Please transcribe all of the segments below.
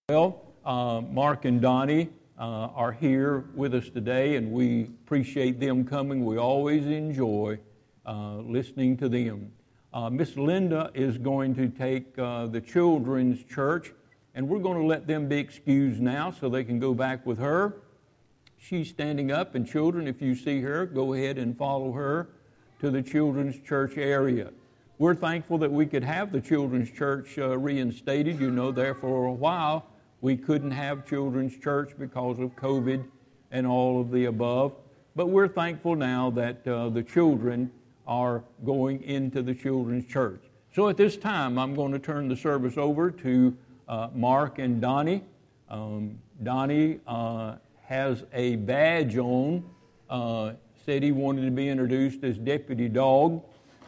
Well, Mark and Donnie are here with us today, and we appreciate them coming. We always enjoy listening to them. Miss Linda is going to take the children's church, and we're going to let them be excused now so they can go back with her. She's standing up, and children, if you see her, go ahead and follow her to the children's church area. We're thankful that we could have the children's church reinstated. You know, there for a while we couldn't have children's church because of COVID and all of the above. But we're thankful now that the children are going into the children's church. So at this time, I'm going to turn the service over to Mark and Donnie. Donnie has a badge on, said he wanted to be introduced as Deputy Dog.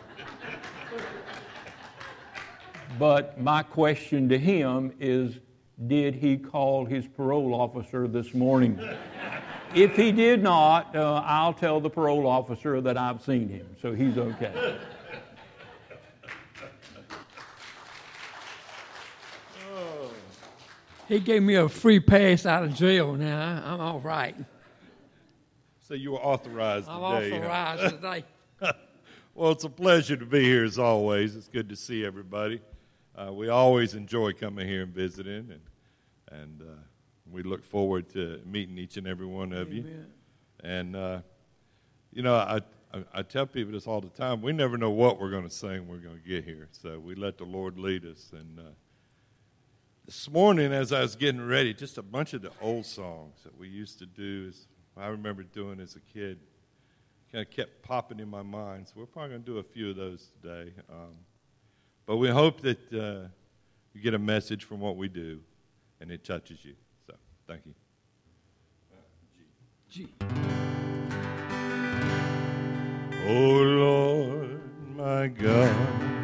But my question to him is, did he call his parole officer this morning? If he did not, I'll tell the parole officer that I've seen him, so he's okay. He gave me a free pass out of jail now. I'm all right. So you were authorized today. I'm authorized today. Well, it's a pleasure to be here as always. It's good to see everybody. We always enjoy coming here and visiting, and we look forward to meeting each and every one of you. And, I tell people this all the time. We never know what we're going to sing when we're going to get here, so we let the Lord lead us. And this morning, as I was getting ready, just a bunch of the old songs that we used to do, I remember doing as a kid, kind of kept popping in my mind. So we're probably going to do a few of those today. But we hope that you get a message from what we do, and it touches you. So, thank you. G. Oh, Lord, my God,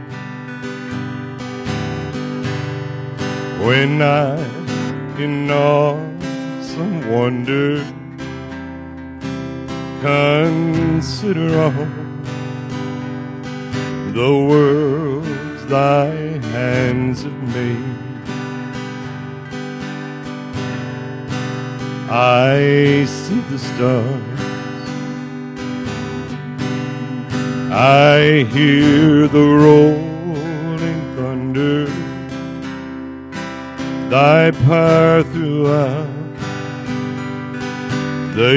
when I in awesome wonder consider all the worlds thy hands have made, I see the stars, I hear the rolling thunder, thy power throughout the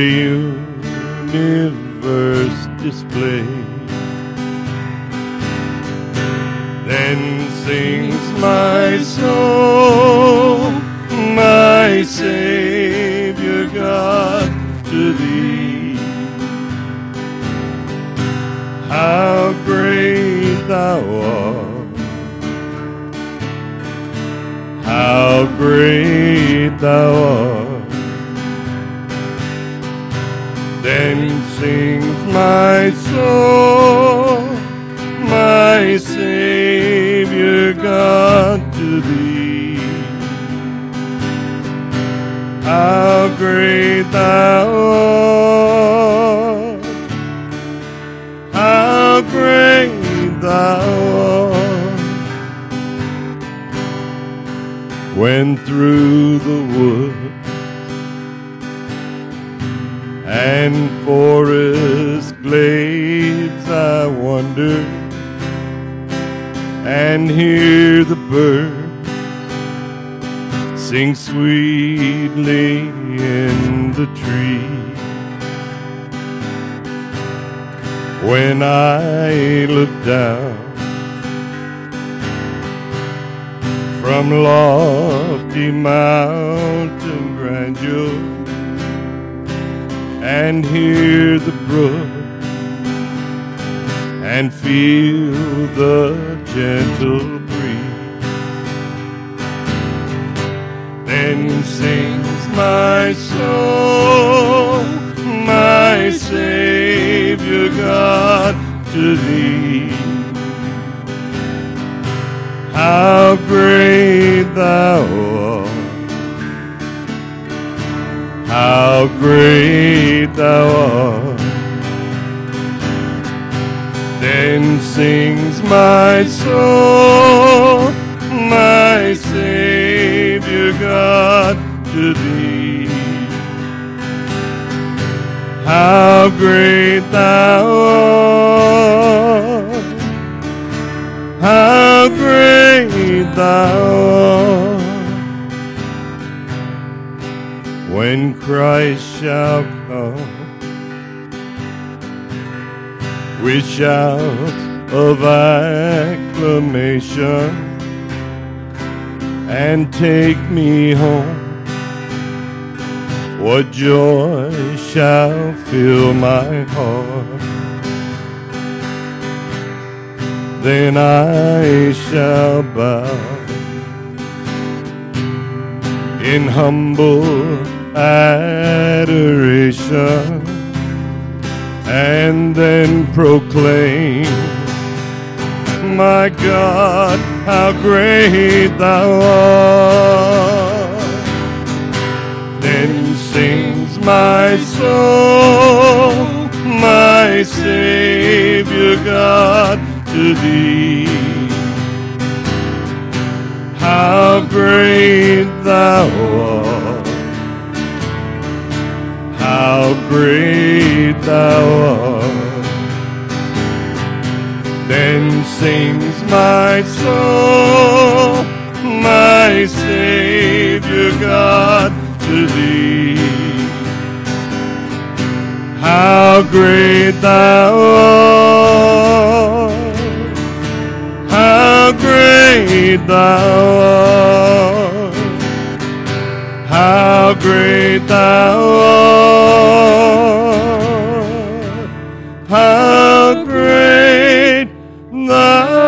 universe displayed. Then sings my soul, my Savior God, to thee. How great thou art, how great thou art. Then sings my soul, my Savior God, to thee. How great thou art, how great thou art. When through the wood and forest glades I wander and hear the birds sing sweetly in the tree. When I look down from lofty mountain grandeur and hear the brook and feel the gentle breeze, then sings my soul, my Savior God, to thee. How great thou art, how great thou art. Then sings my soul, my Savior God, to thee. How great thou art, how great thou art. When Christ shall come with shout of acclamation and take me home, what joy shall fill my heart. Then I shall bow in humble adoration and then proclaim, my God, how great thou art. Then sings my soul, my Savior God, to thee. How great thou art, how great thou art. Then sings my soul, my Savior God, to thee. How great thou art, how great thou art, how great thou art, how great thou art.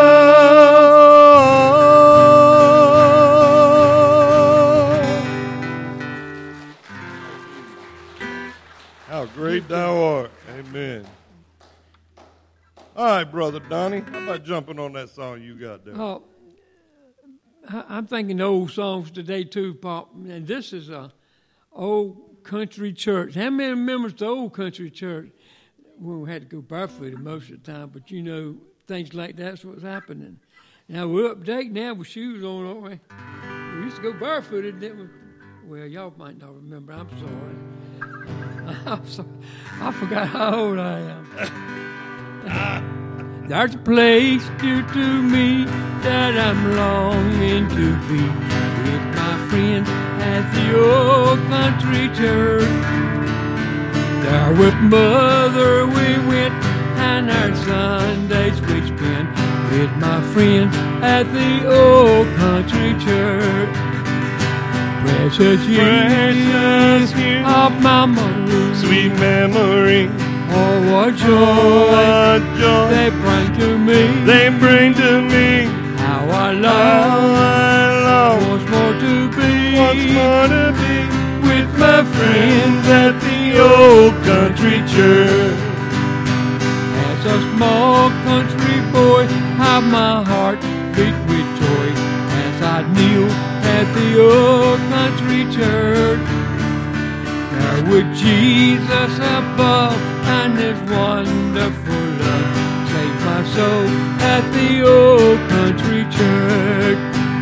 How great thou art. Amen. All right, Brother Donnie, how about jumping on that song you got there? Oh, I'm thinking old songs today too, Pop. And this is a old country church. How many remembers the old country church? We had to go barefooted most of the time, but you know, things like that's what's happening. Now we're updating now with shoes on, aren't we? We used to go barefooted, didn't we? Well, y'all might not remember. I'm sorry. I'm sorry. I forgot how old I am. There's a place dear to me that I'm longing to be with my friends at the old country church. There with Mother we went, and our Sundays we spent with my friends at the old country church. Precious years of my memory, Sweet memory, oh what oh, joy what joy they bring to me. they bring to me. How I How long I long once more to be once more to be with my friends at the old country church. As a small country boy, how my heart beat with joy as I kneel at the old country church. There with Jesus above and His wonderful love save my soul at the old country church.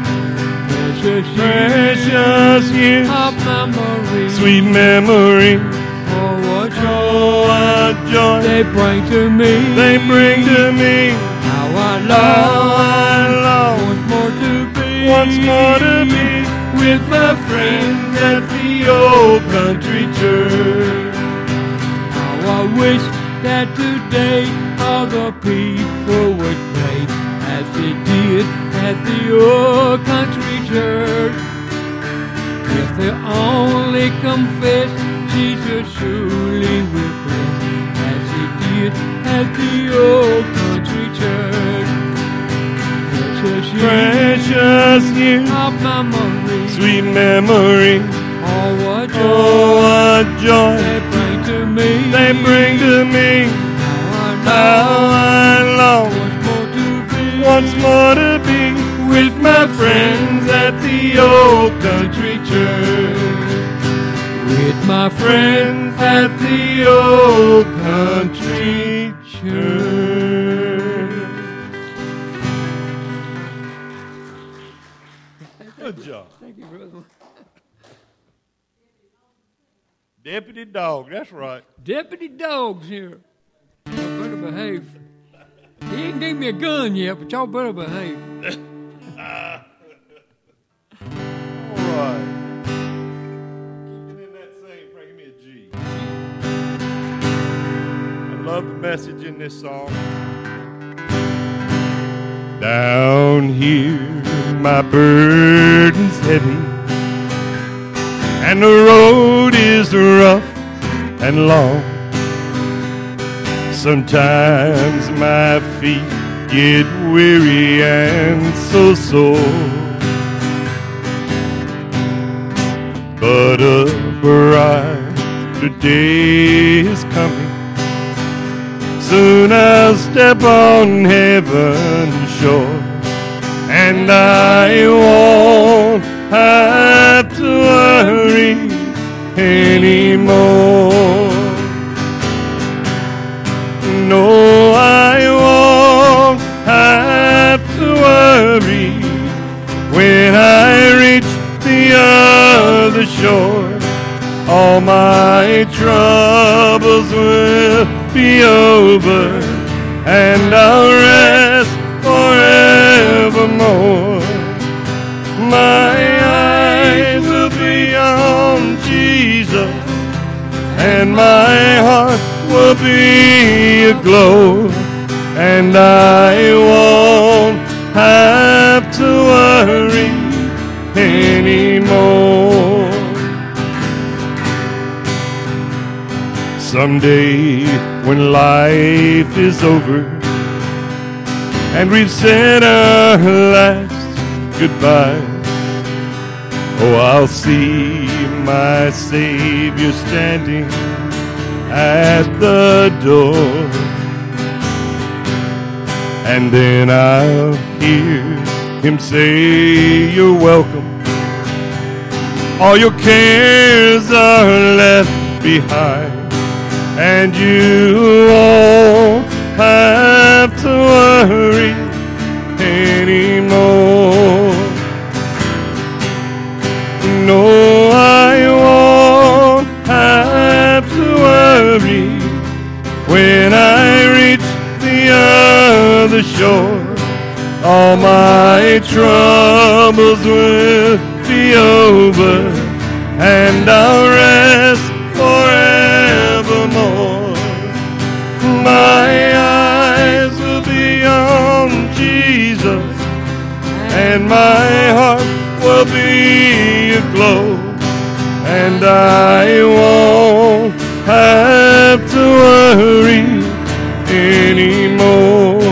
Precious years of memory, sweet memory, oh what joy oh what joy they bring to me. they bring to me. How I How I long once more to be with my friends at the old country church. How I wish that today all the people would pray as they did at the old country church. If they only confess, Jesus surely will bless as He did at the old country church. Precious years of memory, sweet memory, oh what joy oh what joy they bring to me. they bring to me. How I long once more to be with my friends at the old country church. With my Friends at the old country church. Good job. Thank you, brother. Deputy Dog, that's right. Deputy Dog's here. Y'all better behave. He ain't gave me a gun yet, but y'all better behave. All right. Keeping in that same, bring me a G. I love the message in this song. Down here, my burden's heavy, and the road is rough and long. Sometimes my feet get weary and so sore, but a brighter day is coming. Soon I'll step on heaven's shore, and I won't have to worry anymore. No, I won't have to worry when I reach the other shore. All my troubles will be over, and I'll rest forevermore. My eyes will be on Jesus, and my heart will be aglow, and I won't have to worry anymore. Someday when life is over and we've said our last goodbye, oh, I'll see my Savior standing at the door, and then I'll hear him say, "You're welcome. All your cares are left behind, and you won't have to worry anymore." No, I won't have to worry when I reach the other shore. All my troubles will be over, and I'll rest forevermore. My eyes will be on Jesus, and my heart will be aglow, and I won't have to worry anymore.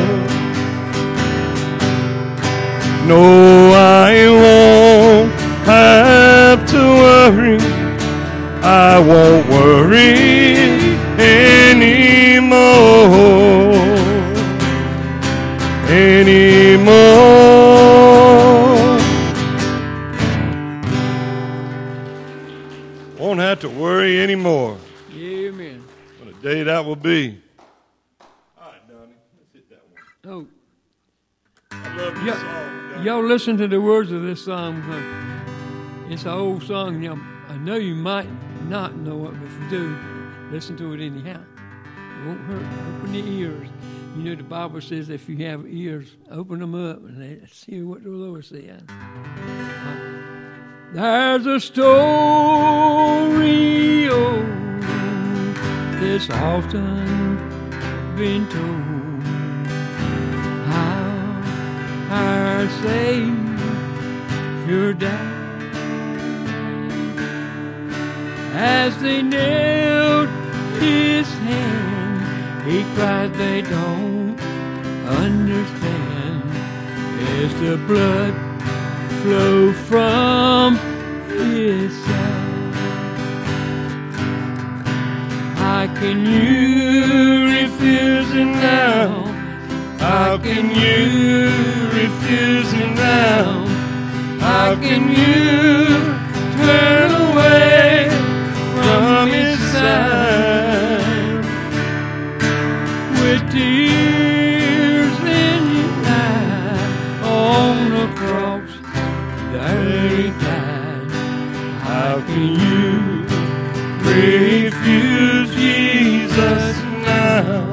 No, I won't have to worry. I won't worry anymore. Won't have to worry anymore. Amen. What a day that will be. All right, Donnie, let's hit that one. Oh, I love this song, Donnie. y'all listen to the words of this song. It's an old song. Y'all, I know you might not know it, but if you do, listen to it anyhow. It won't hurt. Open the ears. You know the Bible says if you have ears, open them up and let's hear what the Lord said. There's a story that's often been told, how our Savior died as they nailed his hand. He cried, "They don't understand," as the blood flowed from his side. How can you refuse him now? How can you refuse him now? How can you turn away from his side? With tears in your eyes on the cross, there he died. How can you refuse Jesus now.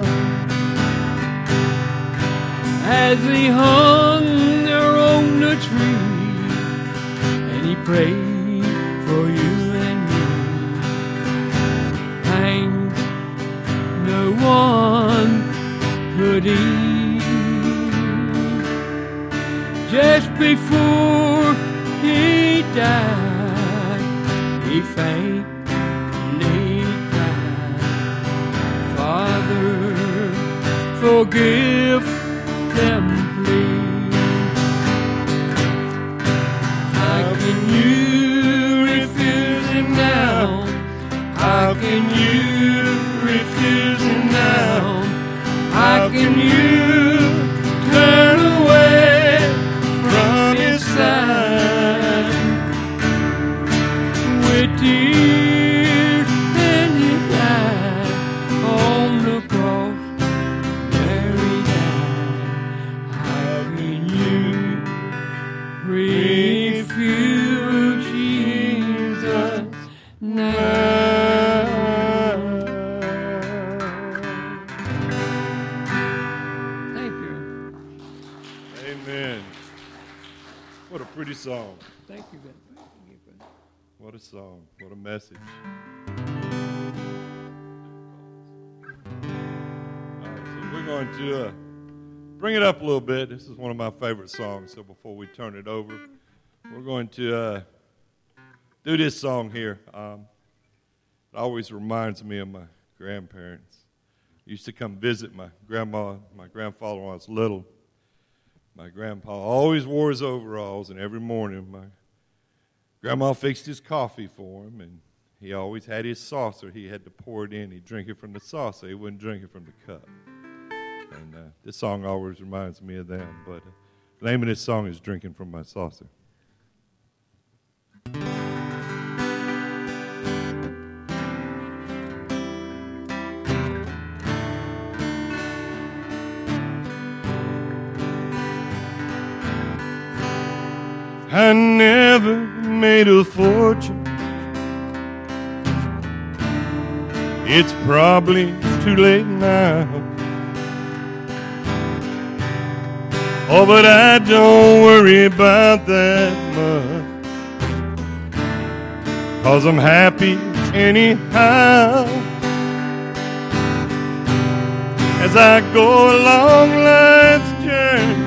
As he hung there on the tree, and he prayed for you and me. Pangs no one could ease. Just before he died, he faintly cried, Father, forgive them, please. How can you refuse him now? How can you refuse him now? How can you turn away from his side? With tears and he died on the cross, there he died. How can you refuse Jesus now? Thank you. Amen. What a pretty song. Thank you, Ben. What a song. What a message. All right, so we're going to bring it up a little bit. This is one of my favorite songs, so before we turn it over, we're going to do this song here. It always reminds me of my grandparents. I used to come visit my grandma, my grandfather when I was little. My grandpa always wore his overalls, and every morning my grandma fixed his coffee for him, and he always had his saucer. He had to pour it in. He'd drink it from the saucer. He wouldn't drink it from the cup. And this song always reminds me of them. But the name of this song is Drinking from My Saucer. I never made a fortune. It's probably too late now. Oh, but I don't worry about that much, 'cause I'm happy anyhow. As I go along life's journey,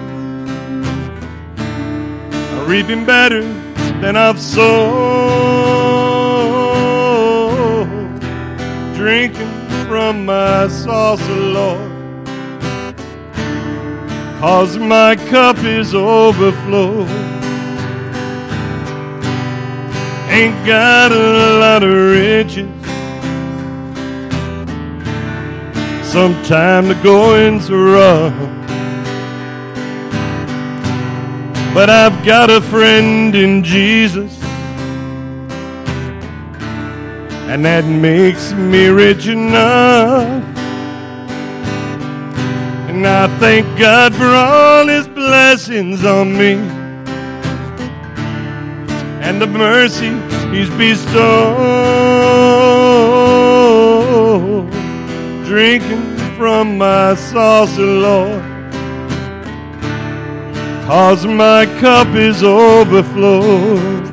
reaping better than I've sown, drinking from my saucer, Lord, 'cause my cup is overflowed. Ain't got a lot of riches, sometime the going's rough, but I've got a friend in Jesus, and that makes me rich enough. And I thank God for all his blessings on me, and the mercy he's bestowed. Drinking from my saucer, Lord, 'cause my cup is overflowed.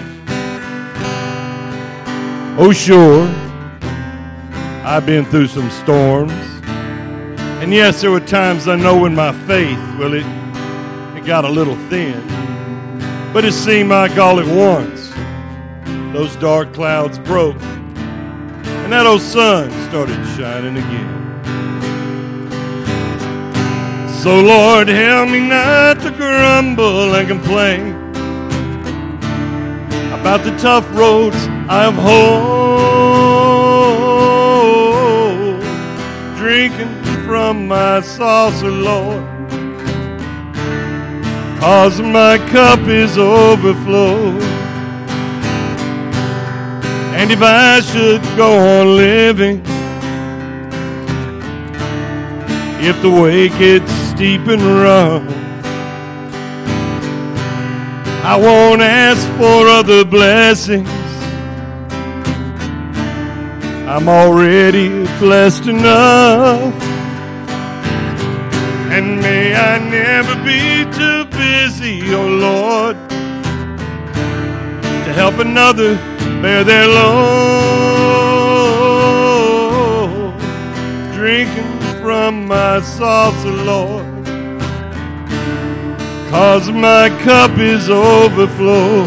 Oh, sure, I've been through some storms. And yes, there were times I know when my faith, well, it got a little thin. But it seemed like all at once, those dark clouds broke, and that old sun started shining again. So Lord, help me not to grumble and complain about the tough roads I've hold. Drinking from my saucer, Lord, 'cause my cup is overflowed. And if I should go on living, if the way gets steep and rough, I won't ask for other blessings I'm already blessed enough. And may I never be too busy, oh Lord, to help another bear their load. Drinking from my saucer, Lord, 'cause my cup is overflow.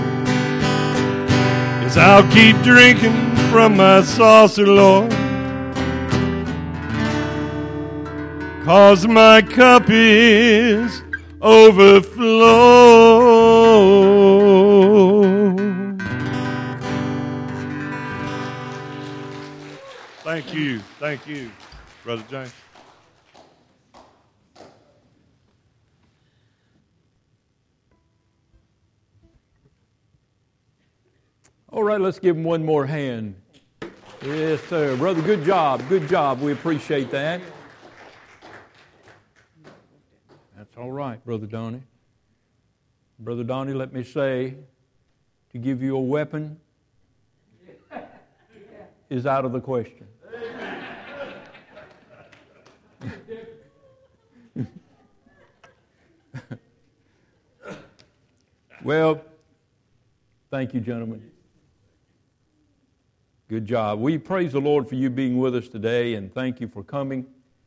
Yes, I'll keep drinking from my saucer, Lord, 'cause my cup is overflow. Thank you, Brother James. All right, let's give him one more hand. Yes, sir. Brother, good job. Good job. We appreciate that. That's all right, Brother Donnie. Brother Donnie, let me say, to give you a weapon is out of the question. Well, thank you, gentlemen. Good job. We praise the Lord for you being with us today, and thank you for coming.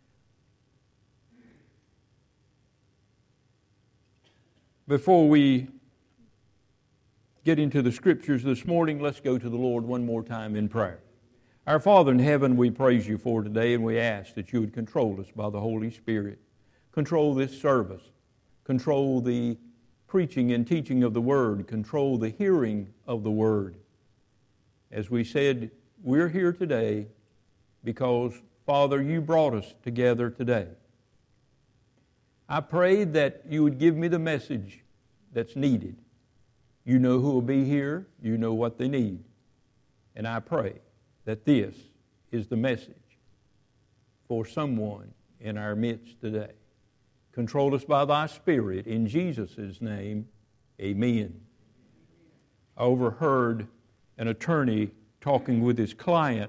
Before we get into the Scriptures this morning, let's go to the Lord one more time in prayer. Our Father in heaven, we praise you for today, and we ask that you would control us by the Holy Spirit. Control this service. Control the preaching and teaching of the Word. Control the hearing of the Word. As we said, we're here today because, Father, you brought us together today. I prayed that you would give me the message that's needed. You know who will be here. You know what they need. And I pray that this is the message for someone in our midst today. Control us by thy Spirit. In Jesus' name, amen. I overheard an attorney talking with his client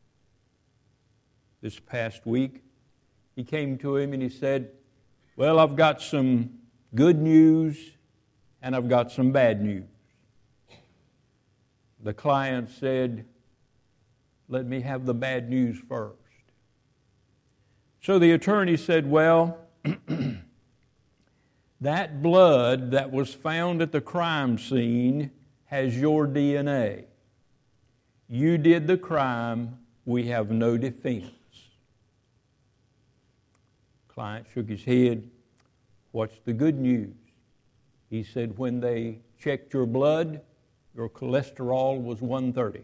this past week. He came to him and he said, well, I've got some good news and I've got some bad news. The client said, let me have the bad news first. So the attorney said, well, that blood that was found at the crime scene has your DNA. You did the crime. We have no defense. Client shook his head. What's the good news? He said, when they checked your blood, your cholesterol was 130.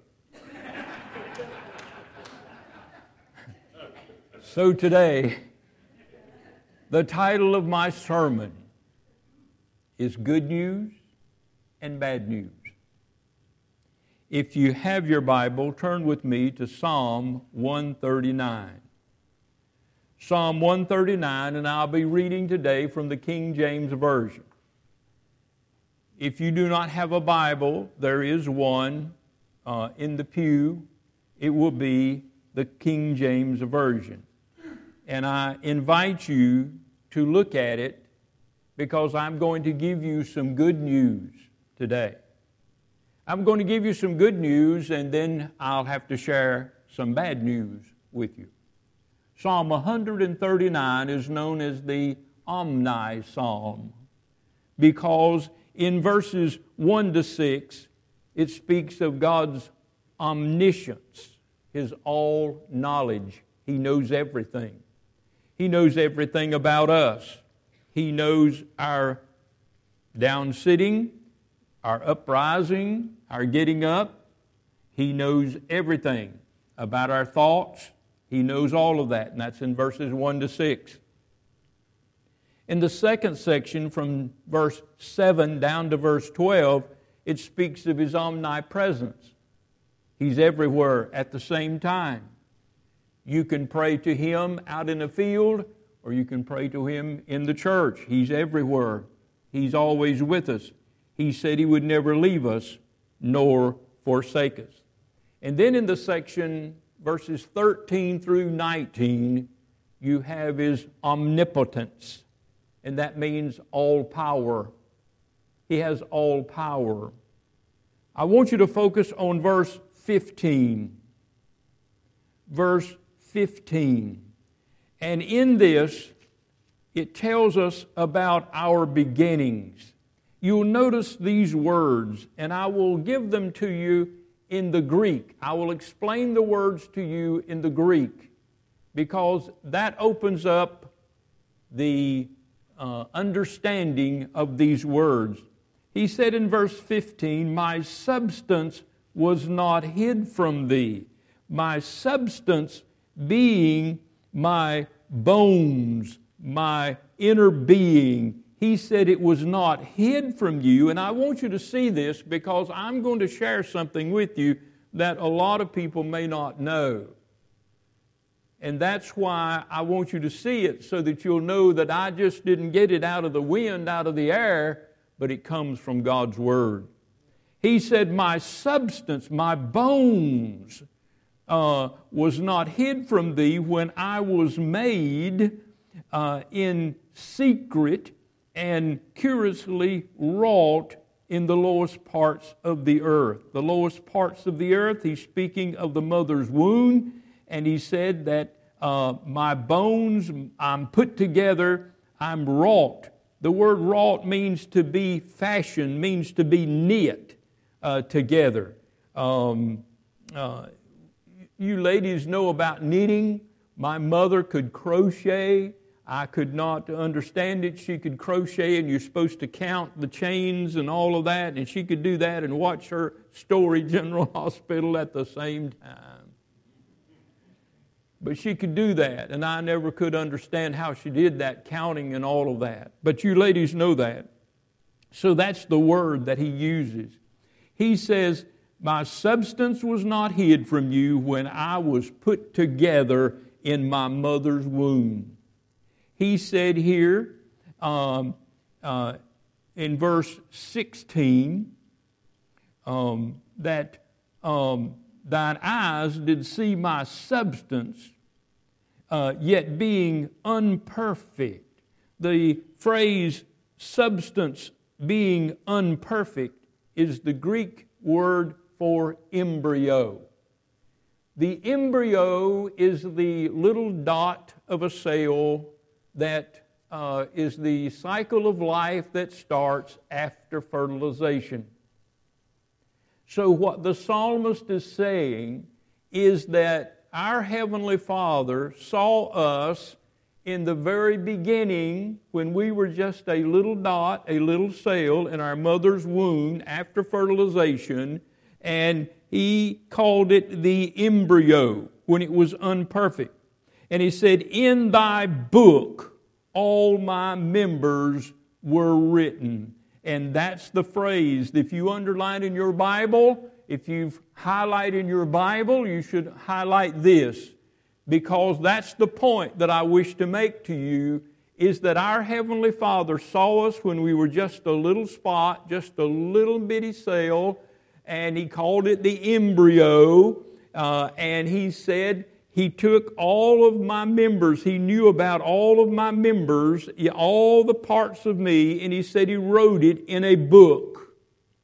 So today, the title of my sermon is Good News and Bad News. If you have your Bible, turn with me to Psalm 139. Psalm 139, and I'll be reading today from the King James Version. If you do not have a Bible, there is one in the pew. It will be the King James Version. And I invite you to look at it because I'm going to give you some good news today. I'm going to give you some good news and then I'll have to share some bad news with you. Psalm 139 is known as the Omni Psalm because in verses 1 to 6 it speaks of God's omniscience, His all-knowledge. He knows everything. He knows everything about us. He knows our down-sitting, our uprising, our getting up. He knows everything about our thoughts. He knows all of that, and that's in verses 1 to 6. In the second section, from verse 7 down to verse 12, it speaks of His omnipresence. He's everywhere at the same time. You can pray to Him out in a field, or you can pray to Him in the church. He's everywhere. He's always with us. He said He would never leave us nor forsake us. And then in the section verses 13 through 19, you have His omnipotence, and that means all power. He has all power. I want you to focus on verse 15. Verse 15. And in this, it tells us about our beginnings. You'll notice these words, and I will give them to you in the Greek. I will explain the words to you in the Greek, because that opens up the understanding of these words. He said in verse 15, "My substance was not hid from thee." My substance being my bones, my inner being. He said it was not hid from you, and I want you to see this because I'm going to share something with you that a lot of people may not know. And that's why I want you to see it, so that you'll know that I just didn't get it out of the wind, out of the air, but it comes from God's Word. He said, "My substance, my bones, was not hid from thee when I was made in secret and curiously wrought in the lowest parts of the earth." The lowest parts of the earth, he's speaking of the mother's womb, and he said that my bones, I'm put together, I'm wrought. The word wrought means to be fashioned, means to be knit together. You ladies know about knitting. My mother could crochet. I could not understand it. She could crochet, and you're supposed to count the chains and all of that, and she could do that and watch her Story General Hospital at the same time. But she could do that, and I never could understand how she did that, counting and all of that. But you ladies know that. So that's the word that he uses. He says, "My substance was not hid from you when I was put together in my mother's womb." He said here in verse 16 that thine eyes did see my substance, yet being unperfect. The phrase substance being unperfect is the Greek word for embryo. The embryo is the little dot of a cell that is the cycle of life that starts after fertilization. So what the psalmist is saying is that our Heavenly Father saw us in the very beginning when we were just a little dot, a little cell in our mother's womb after fertilization, and He called it the embryo when it was unperfect. And He said, "In thy book all my members were written." And that's the phrase. If you underline in your Bible, if you've highlighted in your Bible, you should highlight this, because that's the point that I wish to make to you, is that our Heavenly Father saw us when we were just a little spot, just a little bitty cell, and He called it the embryo, and He said He took all of my members. He knew about all of my members, all the parts of me, and He said He wrote it in a book.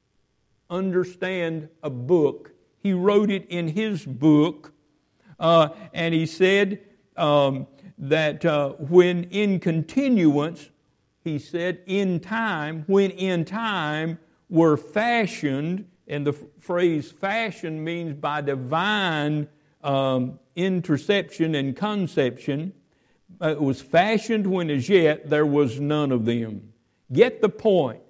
Understand a book. He wrote it in His book, and He said that when in continuance, He said in time, when in time were fashioned, and the phrase fashioned means by divine interception and conception. It was fashioned when as yet there was none of them. Get the point.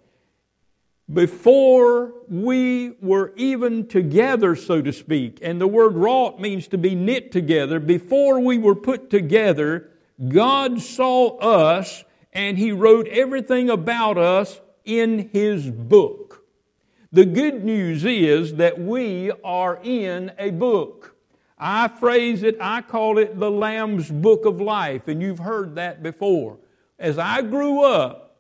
Before we were even together, so to speak, and the word wrought means to be knit together, before we were put together, God saw us and He wrote everything about us in His book. The good news is that we are in a book. I phrase it, I call it the Lamb's Book of Life, and you've heard that before. As I grew up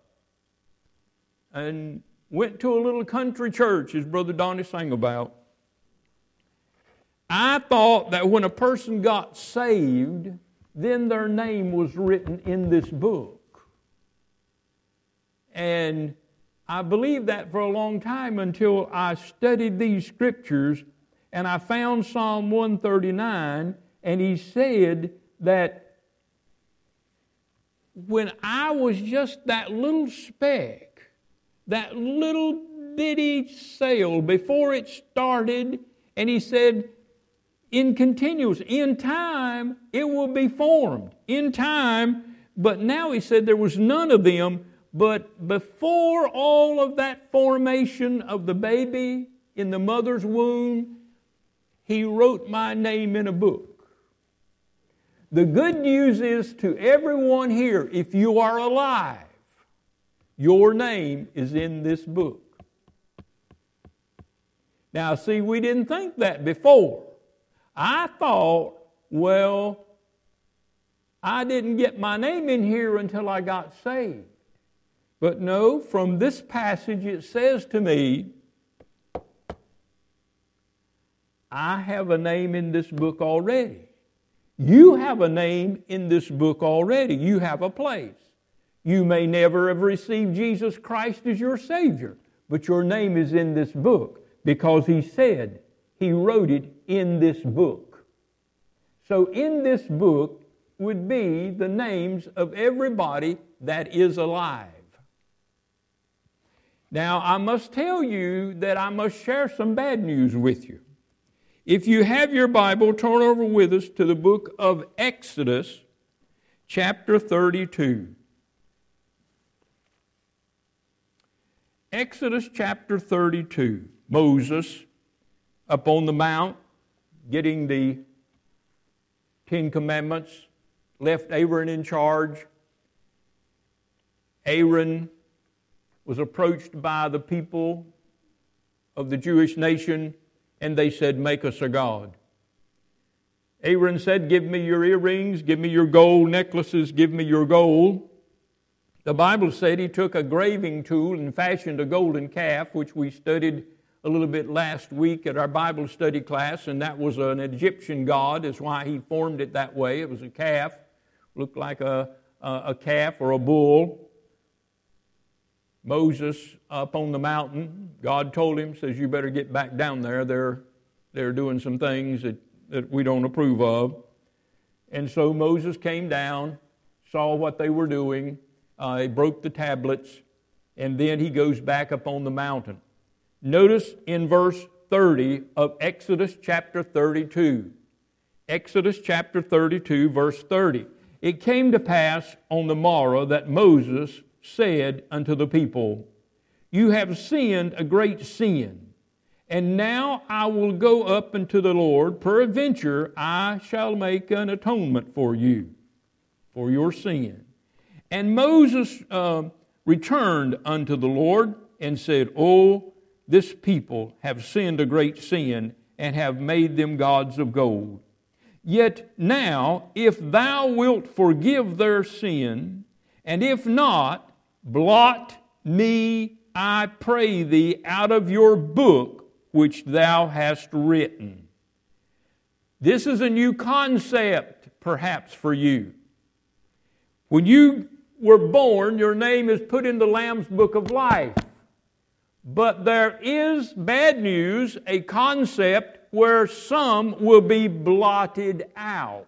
and went to a little country church, as Brother Donnie sang about, I thought that when a person got saved, then their name was written in this book. And I believed that for a long time until I studied these scriptures and I found Psalm 139, and he said that when I was just that little speck, that little bitty sail before it started, and he said, in time it will be formed. In time, but now he said there was none of them, but before all of that formation of the baby in the mother's womb, he wrote my name in a book. The good news is to everyone here, if you are alive, your name is in this book. Now, see, we didn't think that before. I thought, well, I didn't get my name in here until I got saved. But no, from this passage it says to me, I have a name in this book already. You have a name in this book already. You have a place. You may never have received Jesus Christ as your Savior, but your name is in this book because He said He wrote it in this book. So in this book would be the names of everybody that is alive. Now, I must tell you that I must share some bad news with you. If you have your Bible, turn over with us to the book of Exodus, chapter 32. Exodus chapter 32. Moses up on the mount, getting the Ten Commandments, left Aaron in charge. Aaron was approached by the people of the Jewish nation, and they said, make us a god. Aaron said, give me your earrings, give me your gold necklaces, give me your gold. The Bible said he took a graving tool and fashioned a golden calf, which we studied a little bit last week at our Bible study class, and that was an Egyptian god. That's why he formed it that way. It was a calf, looked like a calf or a bull. Moses up on the mountain, God told him, says, you better get back down there. They're doing some things that we don't approve of. And so Moses came down, saw what they were doing. He broke the tablets, and then he goes back up on the mountain. Notice in verse 30 of Exodus chapter 32. Exodus chapter 32, verse 30. It came to pass on the morrow that Moses said unto the people, you have sinned a great sin, and now I will go up unto the Lord. Peradventure I shall make an atonement for you, for your sin. And Moses returned unto the Lord and said, oh, this people have sinned a great sin, and have made them gods of gold. Yet now, if thou wilt forgive their sin, and if not, blot me, I pray thee, out of your book which thou hast written. This is a new concept, perhaps, for you. When you were born, your name is put in the Lamb's Book of Life. But there is bad news, a concept where some will be blotted out.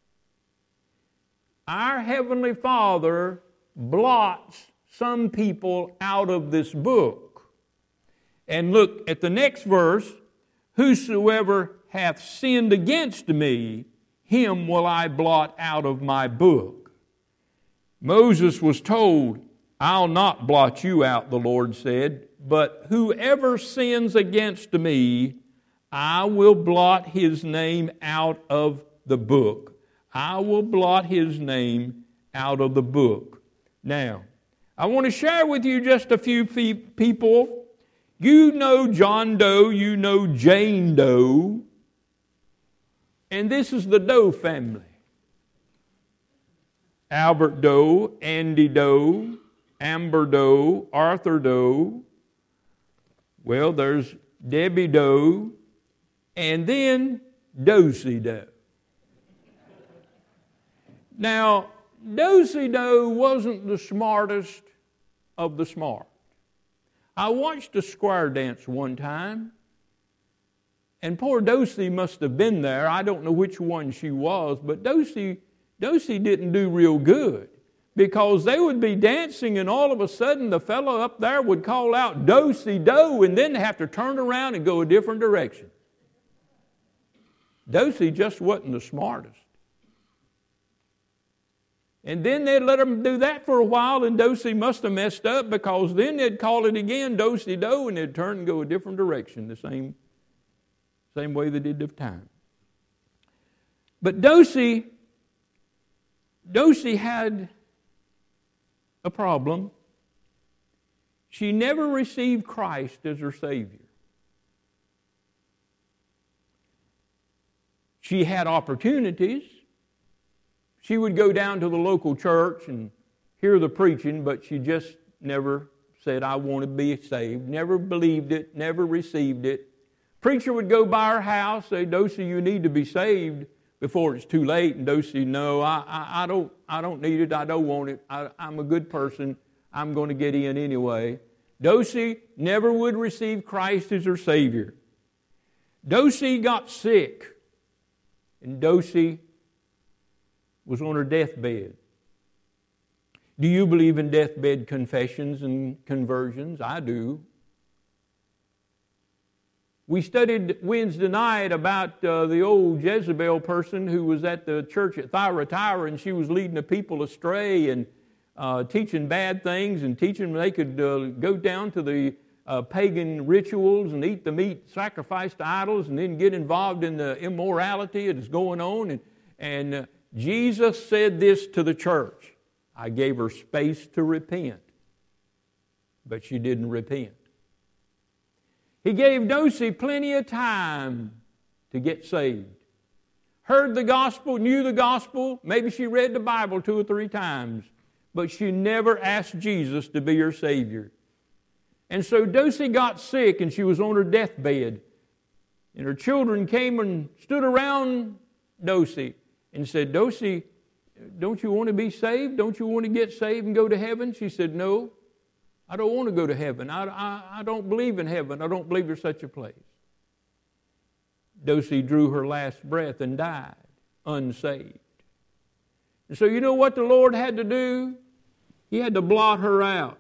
Our Heavenly Father blots some people out of this book. And look at the next verse. Whosoever hath sinned against me, him will I blot out of my book. Moses was told, I'll not blot you out, the Lord said, but whoever sins against me, I will blot his name out of the book. I will blot his name out of the book. Now, I want to share with you just a few people. You know John Doe, you know Jane Doe, and this is the Doe family. Albert Doe, Andy Doe, Amber Doe, Arthur Doe. Well, there's Debbie Doe, and then do-si-do. Now, do-si-do wasn't the smartest of the smart. I watched a square dance one time, and poor Do-si must have been there. I don't know which one she was, but Do-si didn't do real good, because they would be dancing, and all of a sudden the fellow up there would call out do-si-do, and then they have to turn around and go a different direction. Do-si just wasn't the smartest. And then they'd let them do that for a while, and Do-si must have messed up, because then they'd call it again do-si-do, and they'd turn and go a different direction, the same way they did the time. But Do-si had a problem. She never received Christ as her Savior. She had opportunities. She would go down to the local church and hear the preaching, but she just never said, I want to be saved. Never believed it, never received it. Preacher would go by her house, say, Do-si, you need to be saved before it's too late. And Do-si, no, I don't need it, I don't want it. I'm a good person, I'm going to get in anyway. Do-si never would receive Christ as her Savior. Do-si got sick, and Do-si was on her deathbed. Do you believe in deathbed confessions and conversions? I do. We studied Wednesday night about the old Jezebel person who was at the church at Thyatira, and she was leading the people astray and teaching bad things and teaching them they could go down to the pagan rituals and eat the meat sacrificed to idols and then get involved in the immorality that is going on. And Jesus said this to the church. I gave her space to repent, but she didn't repent. He gave Do-si plenty of time to get saved. Heard the gospel, knew the gospel, maybe she read the Bible 2 or 3 times, but she never asked Jesus to be her Savior. And so Do-si got sick, and she was on her deathbed. And her children came and stood around Do-si and said, Do-si, don't you want to be saved? Don't you want to get saved and go to heaven? She said, no, I don't want to go to heaven. I don't believe in heaven. I don't believe there's such a place. Do-si drew her last breath and died unsaved. And so you know what the Lord had to do? He had to blot her out.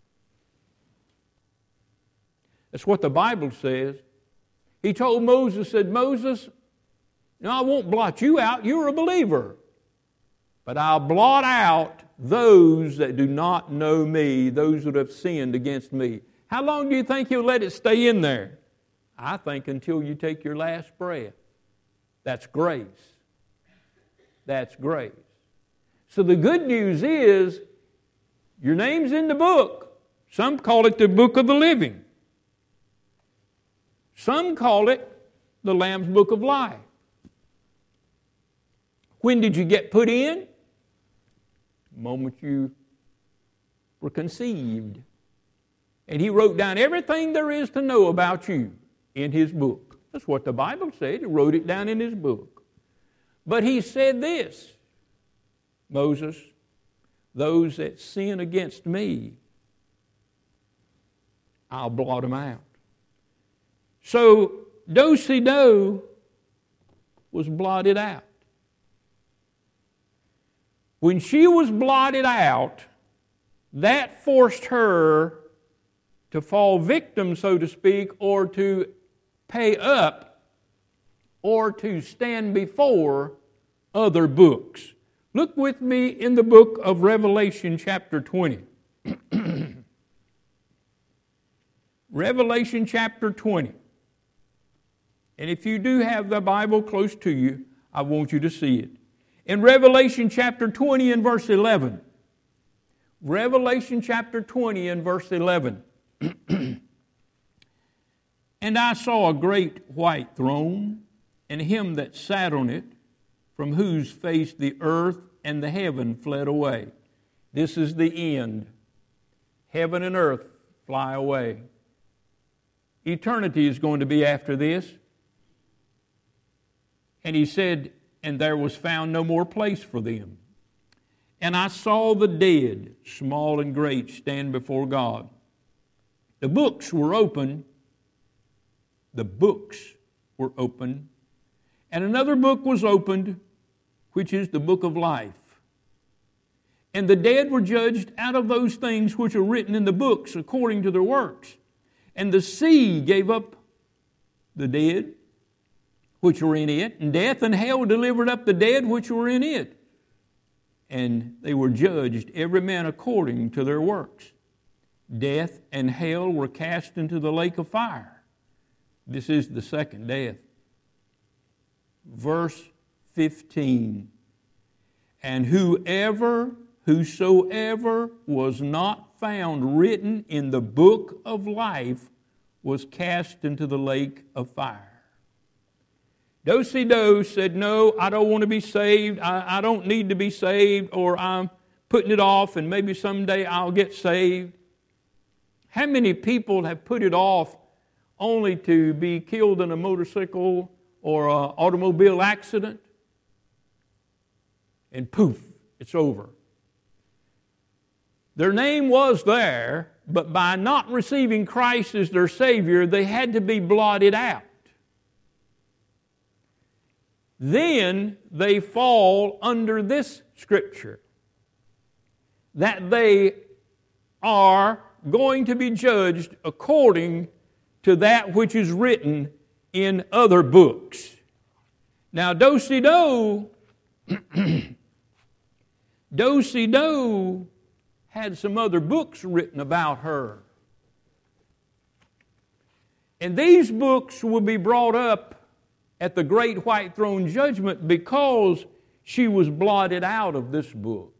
That's what the Bible says. He told Moses, said, Moses, no, I won't blot you out. You're a believer. But I'll blot out those that do not know me, those that have sinned against me. How long do you think He'll let it stay in there? I think until you take your last breath. That's grace. That's grace. So the good news is, your name's in the book. Some call it the book of the living. Some call it the Lamb's book of life. When did you get put in? The moment you were conceived. And He wrote down everything there is to know about you in His book. That's what the Bible said. He wrote it down in His book. But He said this, Moses, those that sin against me, I'll blot them out. So Do-si-do was blotted out. When she was blotted out, that forced her to fall victim, so to speak, or to pay up, or to stand before other books. Look with me in the book of Revelation chapter 20. Revelation chapter 20. And if you do have the Bible close to you, I want you to see it. In Revelation chapter 20 and verse 11. Revelation chapter 20 and verse 11. And I saw a great white throne, and Him that sat on it, from whose face the earth and the heaven fled away. This is the end. Heaven and earth fly away. Eternity is going to be after this. And he said, and there was found no more place for them. And I saw the dead, small and great, stand before God. The books were open. The books were open. And another book was opened, which is the book of life. And the dead were judged out of those things which are written in the books according to their works. And the sea gave up the dead which were in it, and death and hell delivered up the dead which were in it. And they were judged, every man according to their works. Death and hell were cast into the lake of fire. This is the second death. Verse 15. And whosoever was not found written in the book of life was cast into the lake of fire. Do-si-do said, no, I don't want to be saved. I don't need to be saved, or I'm putting it off and maybe someday I'll get saved. How many people have put it off only to be killed in a motorcycle or an automobile accident? And poof, it's over. Their name was there, but by not receiving Christ as their Savior, they had to be blotted out. Then they fall under this scripture, that they are going to be judged according to that which is written in other books. Now, Do-si-do had some other books written about her. And these books will be brought up at the great white throne judgment because she was blotted out of this book.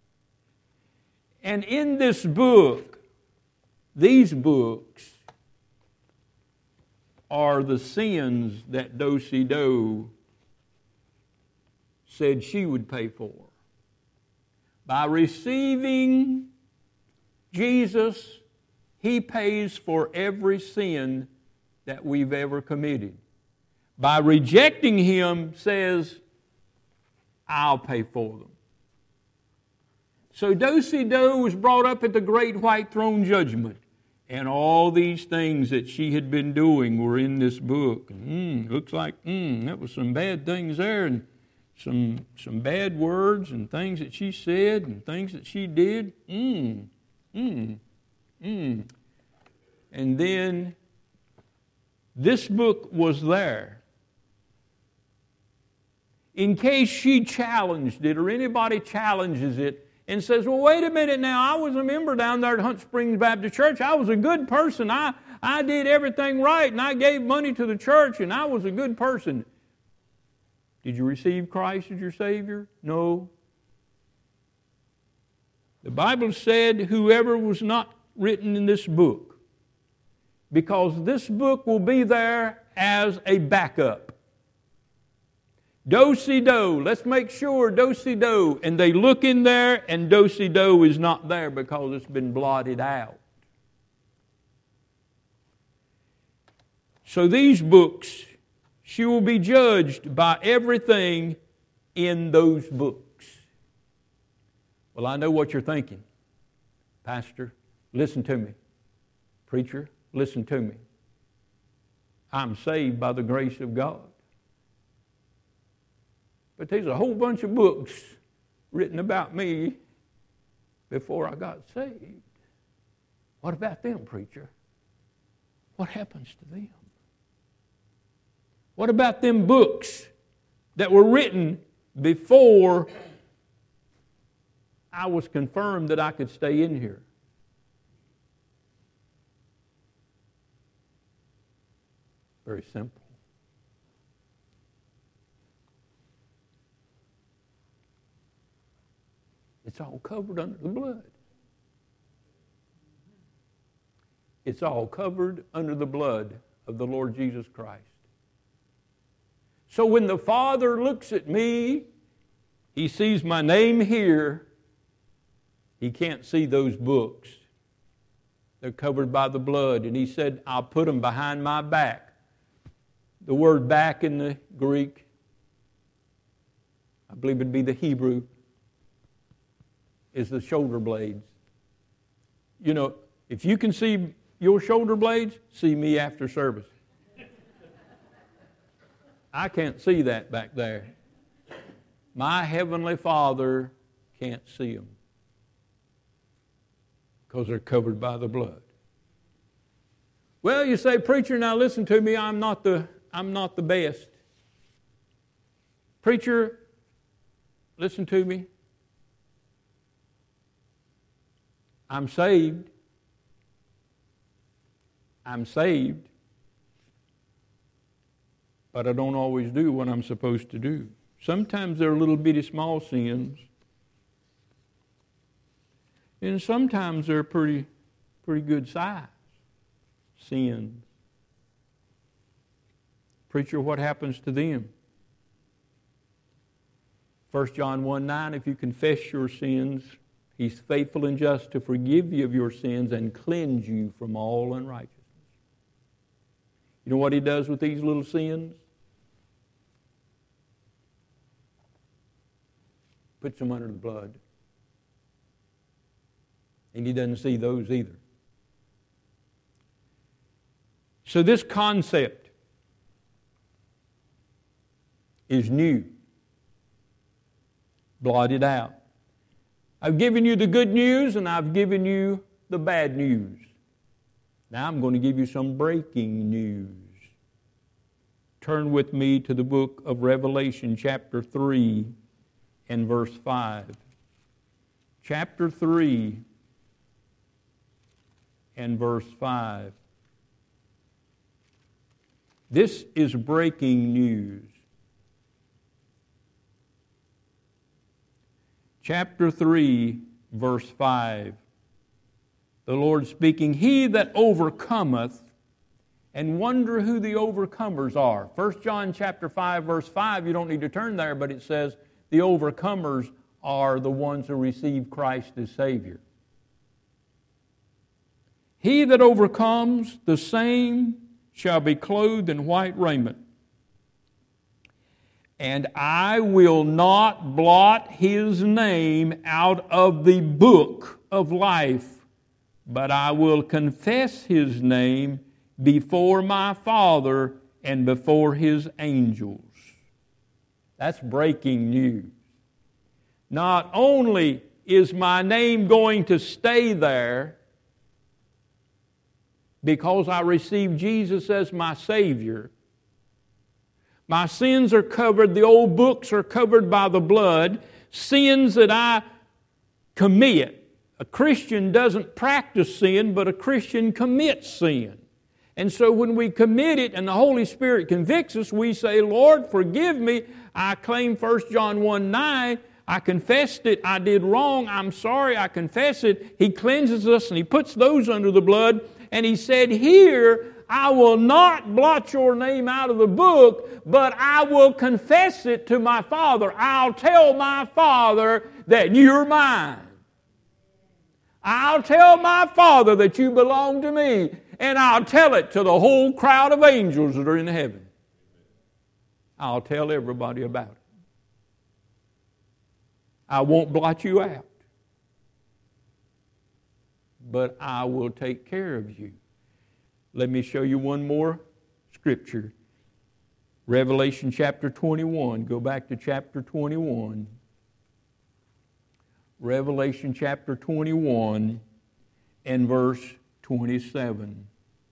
And in this book, these books are the sins that Do-si-do said she would pay for. By receiving Jesus, He pays for every sin that we've ever committed. By rejecting Him, says, I'll pay for them. So Do-si-do was brought up at the great white throne judgment, and all these things that she had been doing were in this book. Looks like that was some bad things there, and some bad words and things that she said and things that she did. And then this book was there in case she challenged it or anybody challenges it and says, well, wait a minute now, I was a member down there at Hunt Springs Baptist Church. I was a good person. I did everything right, and I gave money to the church, and I was a good person. Did you receive Christ as your Savior? No. The Bible said whoever was not written in this book, because this book will be there as a backup. Do-si-do, let's make sure Do-si-do. And they look in there and Do-si-do is not there because it's been blotted out. So these books, she will be judged by everything in those books. Well, I know what you're thinking. Pastor, listen to me. Preacher, listen to me. I'm saved by the grace of God. But there's a whole bunch of books written about me before I got saved. What about them, preacher? What happens to them? What about them books that were written before I was confirmed that I could stay in here? Very simple. It's all covered under the blood. It's all covered under the blood of the Lord Jesus Christ. So when the Father looks at me, He sees my name here. He can't see those books. They're covered by the blood. And He said, I'll put them behind my back. The word back in the Greek I believe it'd be the Hebrew, is the shoulder blades. You know, if you can see your shoulder blades, see me after service. I can't see that back there. My Heavenly Father can't see them because they're covered by the blood. Well, you say, preacher, now listen to me, I'm not the best. Preacher, listen to me. I'm saved. I'm saved. But I don't always do what I'm supposed to do. Sometimes they're little bitty small sins. And sometimes they're pretty good size sins. Preacher, what happens to them? 1 John 1:9, if you confess your sins, He's faithful and just to forgive you of your sins and cleanse you from all unrighteousness. You know what He does with these little sins? Puts them under the blood. And He doesn't see those either. So this concept is new. Blotted out. I've given you the good news and I've given you the bad news. Now I'm going to give you some breaking news. Turn with me to the book of Revelation chapter 3 and verse 5. Chapter 3 and verse 5. This is breaking news. Chapter 3, verse 5. The Lord speaking, He that overcometh, and wonder who the overcomers are. 1 John chapter 5, verse 5, you don't need to turn there, but it says the overcomers are the ones who receive Christ as Savior. He that overcomes, the same shall be clothed in white raiment. And I will not blot his name out of the book of life, but I will confess his name before my Father and before his angels. That's breaking news. Not only is my name going to stay there because I received Jesus as my Savior, my sins are covered, the old books are covered by the blood, sins that I commit. A Christian doesn't practice sin, but a Christian commits sin. And so when we commit it and the Holy Spirit convicts us, we say, Lord, forgive me. I claim 1 John 1:9. I confessed it. I did wrong. I'm sorry. I confess it. He cleanses us and He puts those under the blood. And He said, here, I will not blot your name out of the book, but I will confess it to my Father. I'll tell my Father that you're mine. I'll tell my Father that you belong to me, and I'll tell it to the whole crowd of angels that are in heaven. I'll tell everybody about it. I won't blot you out, but I will take care of you. Let me show you one more scripture. Revelation chapter 21. Go back to chapter 21. Revelation chapter 21 and verse 27.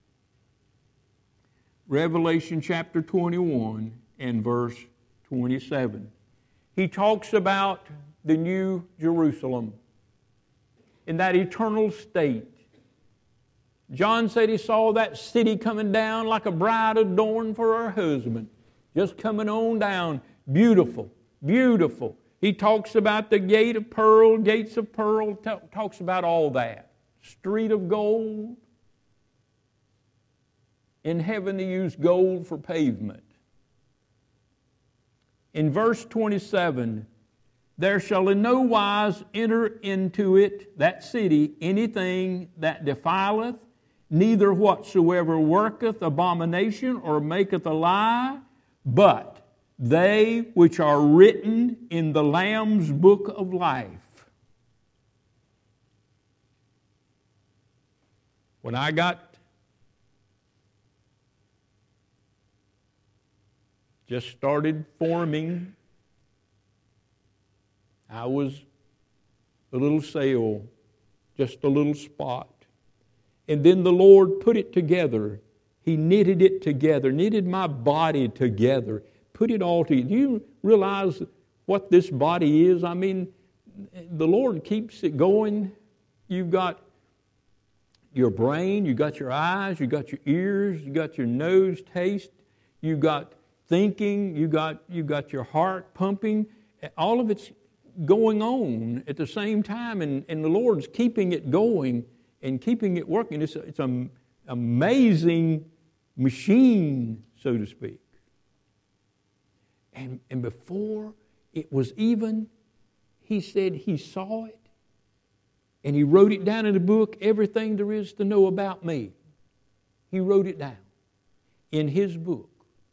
Revelation chapter 21 and verse 27. He talks about the new Jerusalem in that eternal state. John said he saw that city coming down like a bride adorned for her husband. Just coming on down. Beautiful, beautiful. He talks about the gates of pearl, talks about all that. Street of gold. In heaven they use gold for pavement. In verse 27, there shall in no wise enter into it, that city, anything that defileth, neither whatsoever worketh abomination or maketh a lie, but they which are written in the Lamb's book of life. When I just started forming, I was a little cell, just a little spot. And then the Lord put it together. He knitted it together, knitted my body together, put it all together. Do you realize what this body is? I mean, the Lord keeps it going. You've got your brain, you've got your eyes, you've got your ears, you've got your nose taste, you've got thinking, you've got your heart pumping. All of it's going on at the same time, and the Lord's keeping it going and keeping it working. It's an amazing machine, so to speak. And before it was even, He said He saw it, and He wrote it down in the book, everything there is to know about me. He wrote it down in His book.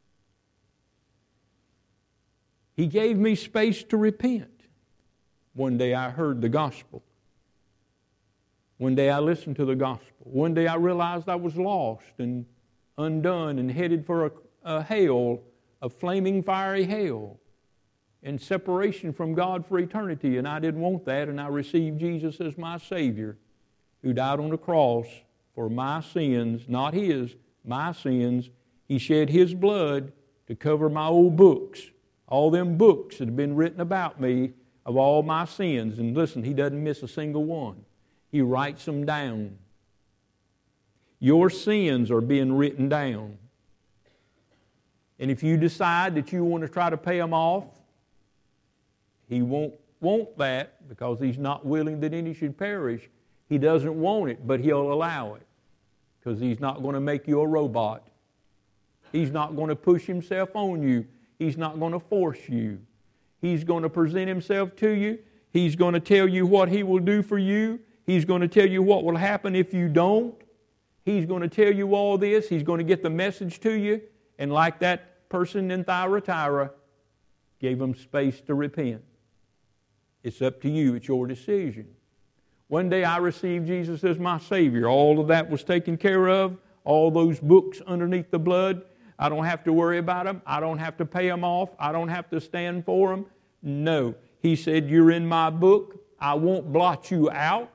He gave me space to repent. One day I heard the gospel. One day I listened to the gospel. One day I realized I was lost and undone and headed for a hell, a flaming fiery hell, and separation from God for eternity. And I didn't want that, and I received Jesus as my Savior, who died on the cross for my sins, not His, my sins. He shed His blood to cover my old books, all them books that have been written about me of all my sins. And listen, He doesn't miss a single one. He writes them down. Your sins are being written down. And if you decide that you want to try to pay them off, He won't want that, because He's not willing that any should perish. He doesn't want it, but He'll allow it, because He's not going to make you a robot. He's not going to push Himself on you. He's not going to force you. He's going to present Himself to you. He's going to tell you what He will do for you. He's going to tell you what will happen if you don't. He's going to tell you all this. He's going to get the message to you. And like that person in Thyatira, gave them space to repent. It's up to you. It's your decision. One day I received Jesus as my Savior. All of that was taken care of. All those books underneath the blood. I don't have to worry about them. I don't have to pay them off. I don't have to stand for them. No. He said, you're in my book. I won't blot you out.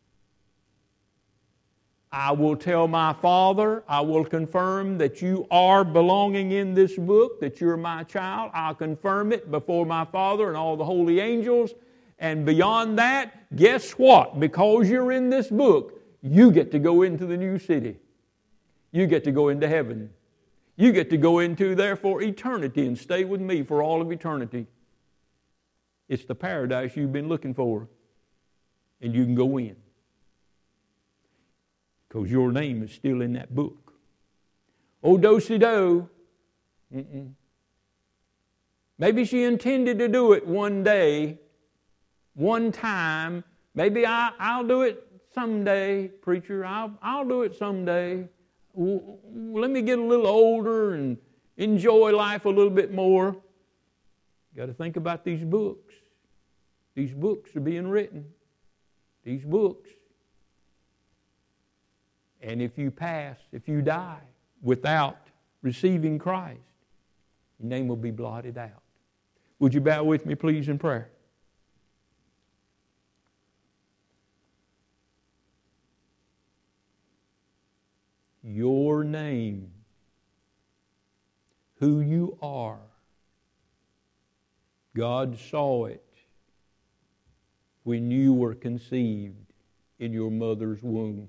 I will tell my Father, I will confirm that you are belonging in this book, that you're my child. I'll confirm it before my Father and all the holy angels. And beyond that, guess what? Because you're in this book, you get to go into the new city. You get to go into heaven. You get to go into there for eternity and stay with me for all of eternity. It's the paradise you've been looking for. And you can go in. Because your name is still in that book. Oh, do-si-do. Maybe she intended to do it one day, one time. Maybe I'll do it someday, preacher. I'll do it someday. Let me get a little older and enjoy life a little bit more. You've got to think about these books. These books are being written. These books. And if you pass, if you die without receiving Christ, your name will be blotted out. Would you bow with me, please, in prayer? Your name, who you are, God saw it when you were conceived in your mother's womb.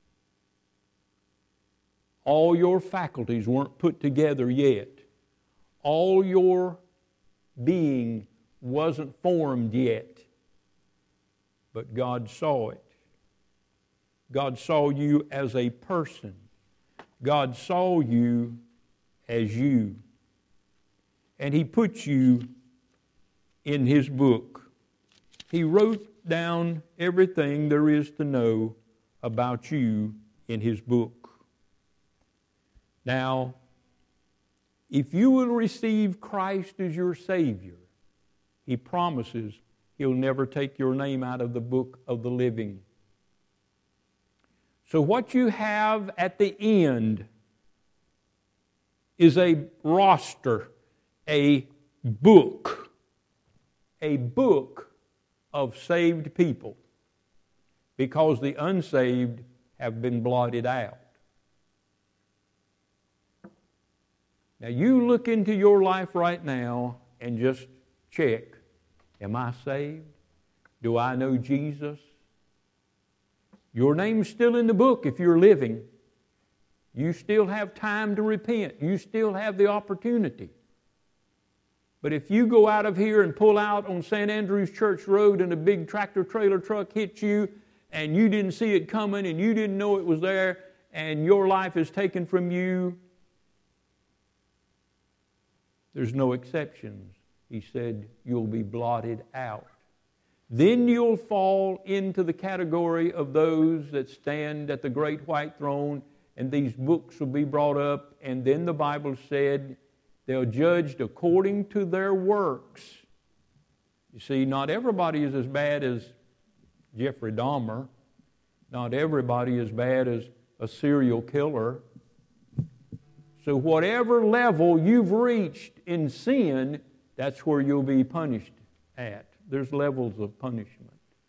All your faculties weren't put together yet. All your being wasn't formed yet. But God saw it. God saw you as a person. God saw you as you. And He put you in His book. He wrote down everything there is to know about you in His book. Now, If you will receive Christ as your Savior, He promises He'll never take your name out of the book of the living. So what you have at the end is a roster, a book of saved people, because the unsaved have been blotted out. Now you look into your life right now and just check, am I saved? Do I know Jesus? Your name's still in the book if you're living. You still have time to repent. You still have the opportunity. But if you go out of here and pull out on St. Andrews Church Road and a big tractor-trailer truck hits you and you didn't see it coming and you didn't know it was there and your life is taken from you, there's no exceptions. He said, you'll be blotted out. Then you'll fall into the category of those that stand at the great white throne, and these books will be brought up, and then the Bible said they're judged according to their works. You see, not everybody is as bad as Jeffrey Dahmer. Not everybody is as bad as a serial killer. So whatever level you've reached in sin, that's where you'll be punished at. There's levels of punishment.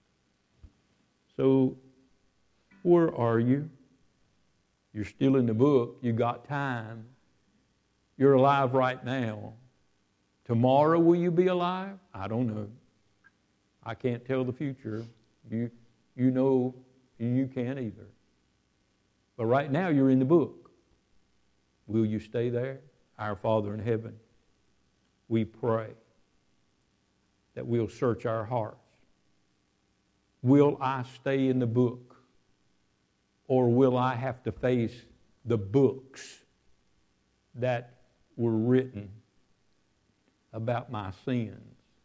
So where are you? You're still in the book. You got time. You're alive right now. Tomorrow, will you be alive? I don't know. I can't tell the future. You know, you can't either. But right now, you're in the book. Will you stay there? Our Father in heaven, we pray that we'll search our hearts. Will I stay in the book? Or will I have to face the books that were written about my sins?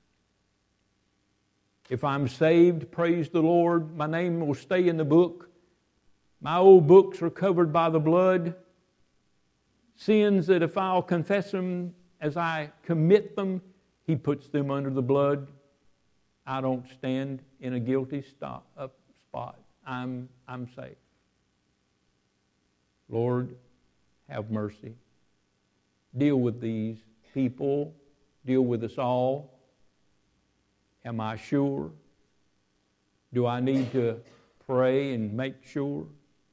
If I'm saved, praise the Lord, my name will stay in the book. My old books are covered by the blood. Sins that if I'll confess them as I commit them, He puts them under the blood. I don't stand in a guilty spot. I'm safe. Lord, have mercy. Deal with these people. Deal with us all. Am I sure? Do I need to pray and make sure?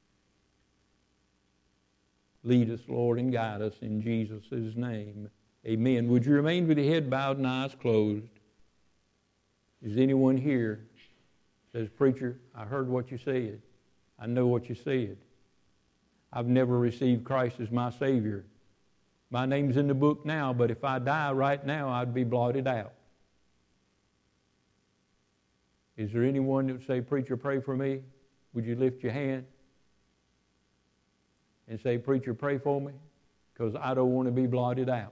Lead us, Lord, and guide us in Jesus' name. Amen. Would you remain with your head bowed and eyes closed? Is anyone here says, Preacher, I heard what you said. I know what you said. I've never received Christ as my Savior. My name's in the book now, but if I die right now, I'd be blotted out. Is there anyone that would say, Preacher, pray for me? Would you lift your hand and say, Preacher, pray for me? Because I don't want to be blotted out.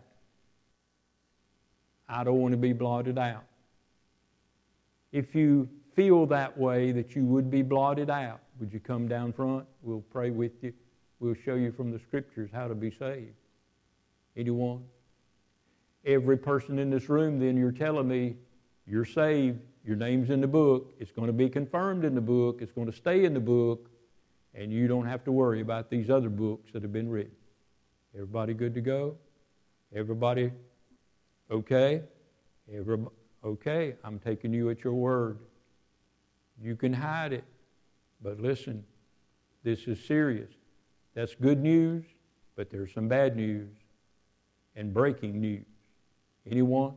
I don't want to be blotted out. If you feel that way, that you would be blotted out, would you come down front? We'll pray with you. We'll show you from the Scriptures how to be saved. Anyone? Every person in this room, then you're telling me you're saved. Your name's in the book. It's going to be confirmed in the book. It's going to stay in the book. And you don't have to worry about these other books that have been written. Everybody good to go? Everybody okay? Okay, I'm taking you at your word. You can hide it. But listen, this is serious. That's good news, but there's some bad news and breaking news. Anyone?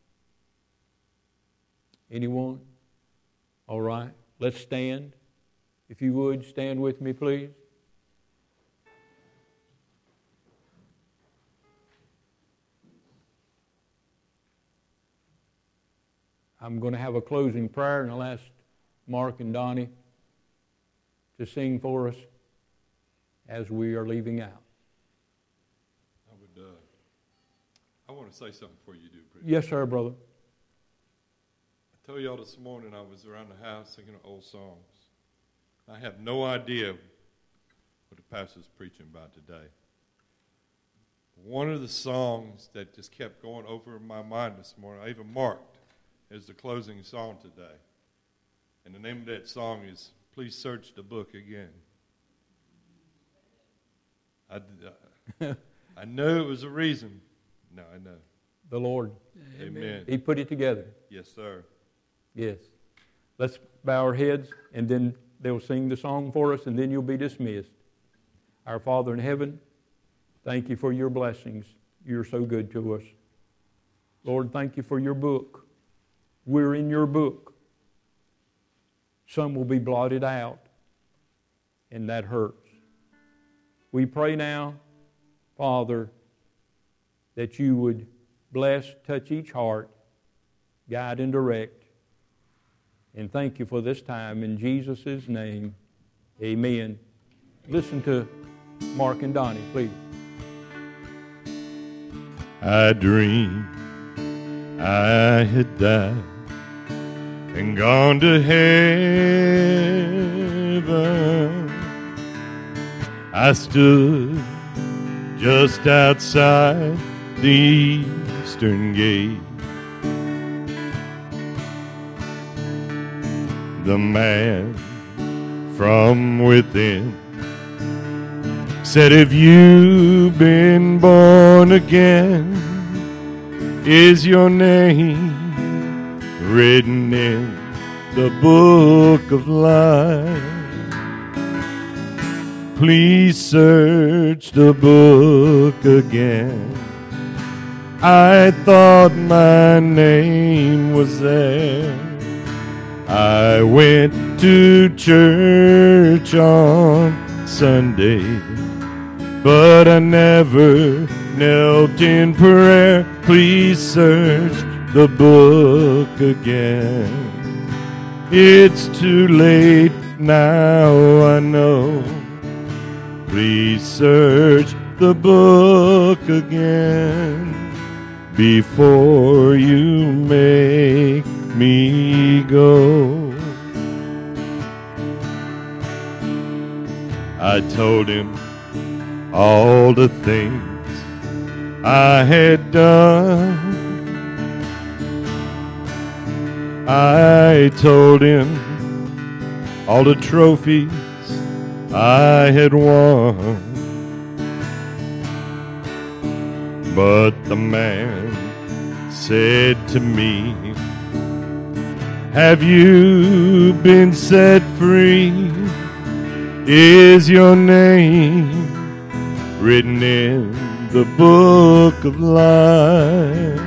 Anyone? All right, let's stand. If you would, stand with me, please. I'm going to have a closing prayer, and I'll ask Mark and Donnie to sing for us as we are leaving out. I want to say something before you do, Preacher. Yes, sir, brother. I told y'all this morning I was around the house singing old songs. I have no idea what the pastor's preaching about today. One of the songs that just kept going over in my mind this morning, I even marked as the closing song today. And the name of that song is Please Search the Book Again. I know it was a reason. No, I know. The Lord. Amen. He put it together. Yes, sir. Yes. Let's bow our heads, and then they'll sing the song for us, and then you'll be dismissed. Our Father in heaven, thank you for your blessings. You're so good to us. Lord, thank you for your book. We're in your book. Some will be blotted out, and that hurts. We pray now, Father, that you would bless, touch each heart, guide and direct. And thank you for this time. In Jesus' name, amen. Listen to Mark and Donnie, please. I dreamed I had died and gone to heaven. I stood just outside the eastern gate. The man from within said, have you been born again? Is your name written in the book of life? Please search the book again. I thought my name was there. I went to church on Sunday, but I never knelt in prayer. Please search the book again. It's too late now, I know. Please search the book again before you make me go. I told him all the things I had done. I told him all the trophies I had won. But the man said to me, have you been set free? Is your name written in the book of life?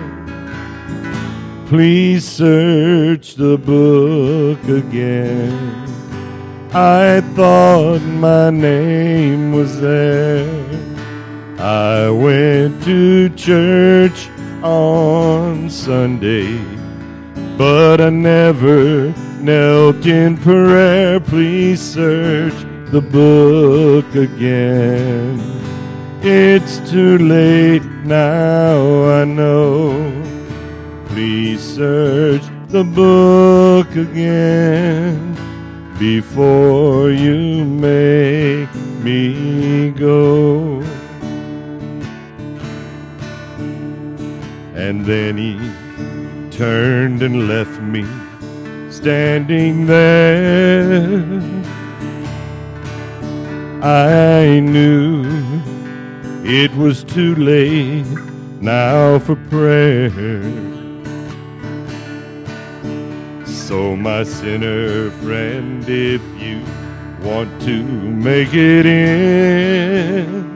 Please search the book again. I thought my name was there. I went to church on Sunday, but I never knelt in prayer. Please search the book again. It's too late now, I know. Please search the book again before you make me go. And then he turned and left me standing there. I knew it was too late now for prayer. So my sinner friend, if you want to make it in,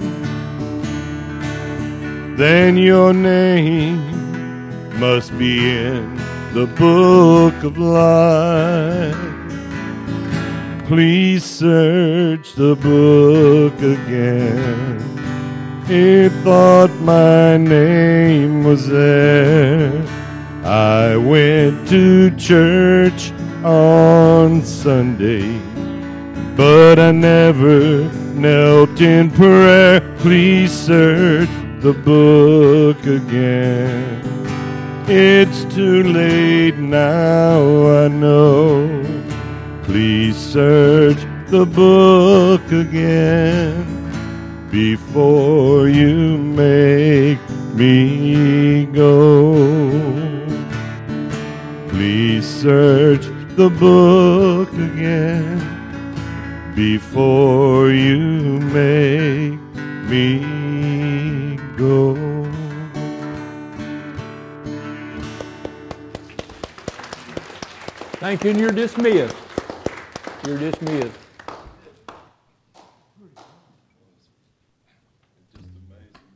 then your name must be in the book of life. Please search the book again. It thought my name was there. I went to church on Sunday, but I never knelt in prayer. Please search the book again. It's too late now, I know. Please search the book again before you make me go. Please search the book again before you make me go. Thank you, and you're dismissed. You're dismissed.